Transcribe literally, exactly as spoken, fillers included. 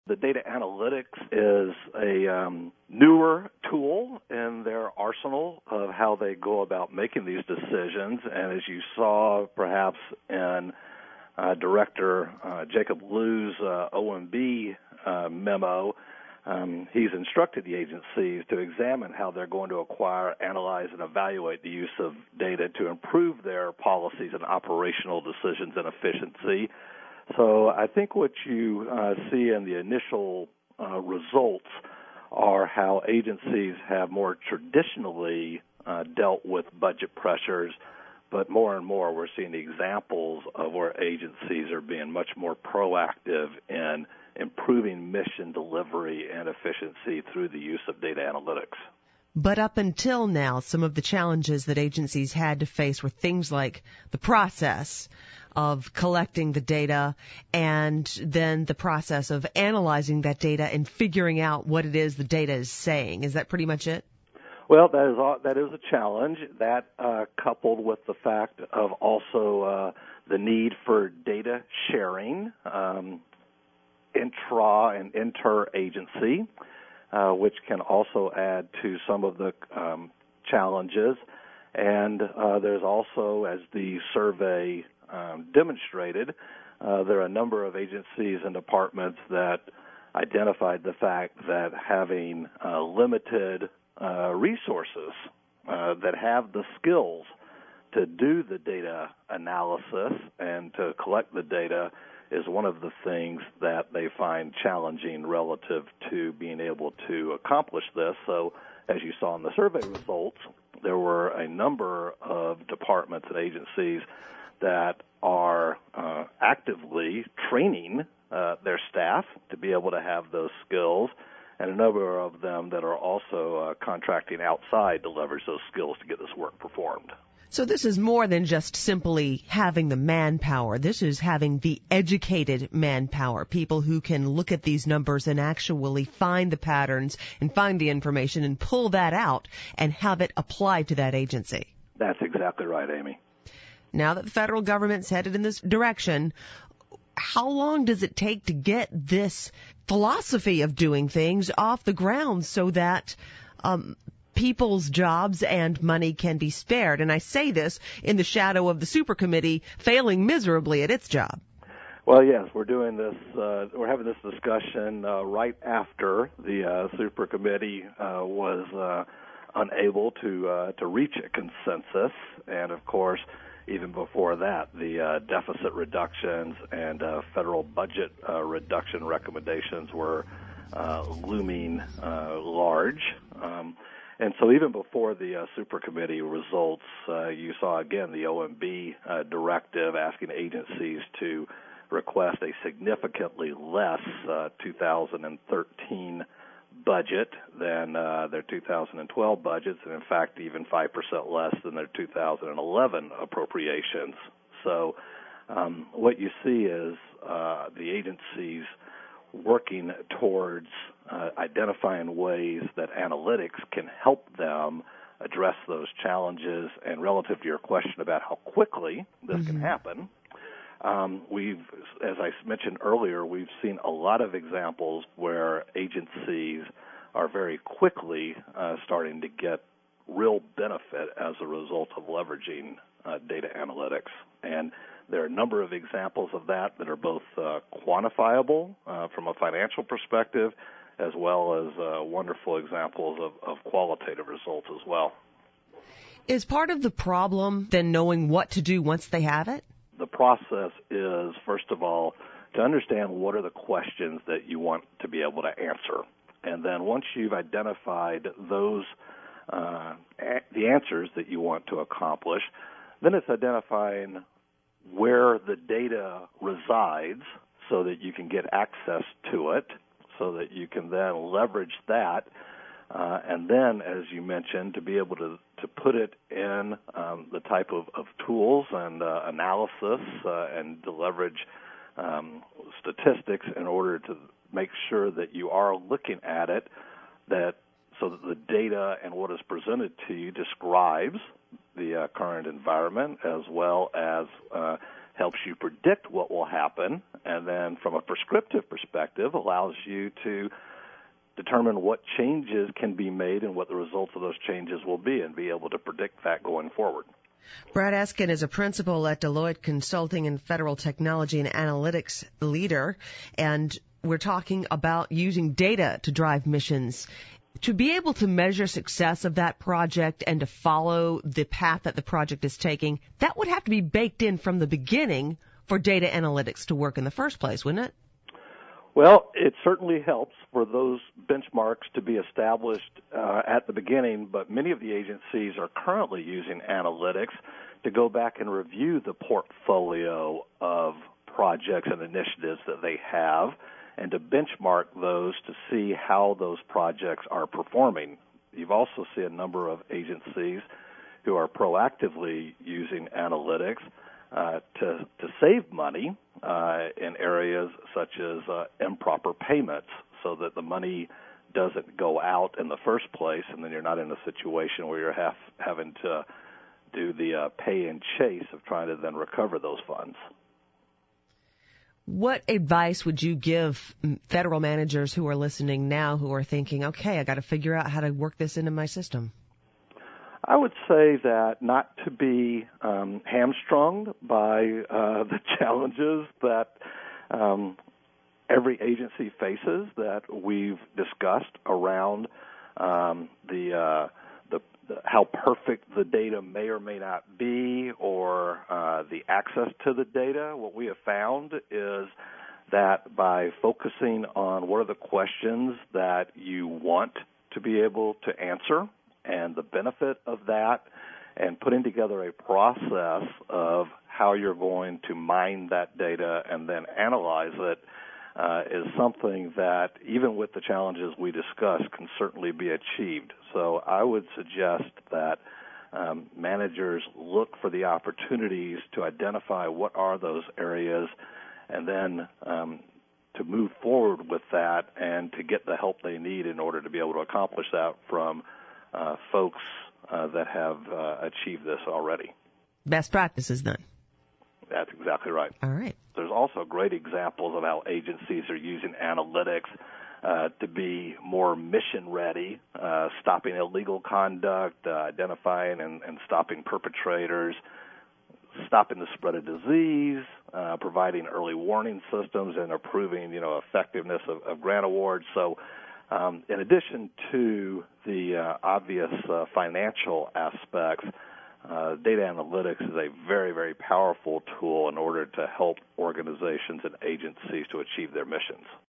The data analytics is a um, newer tool in their arsenal of how they go about making these decisions. And as you saw perhaps in uh, Director uh, Jacob Liu's uh, O M B uh, memo, um, he's instructed the agencies to examine how they're going to acquire, analyze, and evaluate the use of data to improve their policies and operational decisions and efficiency. So I think what you uh, see in the initial uh, results are how agencies have more traditionally uh, dealt with budget pressures, but more and more we're seeing the examples of where agencies are being much more proactive in improving mission delivery and efficiency through the use of data analytics. But up until now, some of the challenges that agencies had to face were things like the process of collecting the data and then the process of analyzing that data and figuring out what it is the data is saying. Is that pretty much it? Well, that is all, that is a challenge. That uh, coupled with the fact of also uh, the need for data sharing, um, intra and inter-agency, uh, which can also add to some of the um, challenges. And uh, there's also, as the survey um, demonstrated, uh, there are a number of agencies and departments that identified the fact that having uh, limited uh, resources uh, that have the skills to do the data analysis and to collect the data is one of the things that they find challenging relative to being able to accomplish this. So as you saw in the survey results, there were a number of departments and agencies that are uh, actively training uh, their staff to be able to have those skills, and a number of them that are also uh, contracting outside to leverage those skills to get this work performed. So this is more than just simply having the manpower. This is having the educated manpower, people who can look at these numbers and actually find the patterns and find the information and pull that out and have it applied to that agency. That's exactly right, Amy. Now that the federal government's headed in this direction, how long does it take to get this philosophy of doing things off the ground so that um people's jobs and money can be spared? And I say this in the shadow of the super committee failing miserably at its job. Well, yes, we're doing this, uh, we're having this discussion uh, right after the uh, super committee uh, was uh, unable to uh, to reach a consensus. And, of course, even before that, the uh, deficit reductions and uh, federal budget uh, reduction recommendations were uh, looming uh, large. Um, And so even before the uh, super committee results, uh, you saw, again, the O M B uh, directive asking agencies to request a significantly less uh, two thousand thirteen budget than uh, their two thousand twelve budgets, and in fact even five percent less than their two thousand eleven appropriations. So um, what you see is uh, the agencies working towards uh, identifying ways that analytics can help them address those challenges. And relative to your question about how quickly this mm-hmm. can happen, um, we've, as I mentioned earlier, we've seen a lot of examples where agencies are very quickly uh, starting to get real benefit as a result of leveraging uh, data analytics. And there are a number of examples of that that are both uh, quantifiable uh, from a financial perspective, as well as uh, wonderful examples of, of qualitative results as well. Is part of the problem then knowing what to do once they have it? The process is, first of all, to understand what are the questions that you want to be able to answer. And then once you've identified those, uh, a- the answers that you want to accomplish, then it's identifying where the data resides so that you can get access to it, so that you can then leverage that, uh, and then, as you mentioned, to be able to, to put it in um, the type of, of tools and uh, analysis uh, and to leverage um, statistics in order to make sure that you are looking at it, that so that the data and what is presented to you describes the uh, current environment, as well as uh, helps you predict what will happen, and then from a prescriptive perspective allows you to determine what changes can be made and what the results of those changes will be, and be able to predict that going forward. Brad Eskin is a principal at Deloitte Consulting and Federal Technology and Analytics leader, and we're talking about using data to drive missions. To be able to measure success of that project and to follow the path that the project is taking, that would have to be baked in from the beginning for data analytics to work in the first place, wouldn't it? Well, it certainly helps for those benchmarks to be established uh, at the beginning, but many of the agencies are currently using analytics to go back and review the portfolio of projects and initiatives that they have, and to benchmark those to see how those projects are performing. You've also seen a number of agencies who are proactively using analytics uh, to, to save money uh, in areas such as uh, improper payments, so that the money doesn't go out in the first place, and then you're not in a situation where you're have, having to do the uh, pay and chase of trying to then recover those funds. What advice would you give federal managers who are listening now, who are thinking, okay, I got to figure out how to work this into my system? I would say that not to be um, hamstrung by uh, the challenges that um, every agency faces that we've discussed around um, the, uh, the, the how perfect the data may or may not be, or uh, the access to the data. What we have found is that by focusing on what are the questions that you want to be able to answer and the benefit of that, and putting together a process of how you're going to mine that data and then analyze it, Uh, is something that, even with the challenges we discussed, can certainly be achieved. So I would suggest that um, managers look for the opportunities to identify what are those areas, and then um, to move forward with that and to get the help they need in order to be able to accomplish that from uh, folks uh, that have uh, achieved this already. Best practices, then. That's exactly right. All right. There's also great examples of how agencies are using analytics uh, to be more mission-ready, uh, stopping illegal conduct, uh, identifying and, and stopping perpetrators, stopping the spread of disease, uh, providing early warning systems, and improving, you know, effectiveness of, of grant awards. So, um, in addition to the uh, obvious uh, financial aspects, Uh, data analytics is a very, very powerful tool in order to help organizations and agencies to achieve their missions.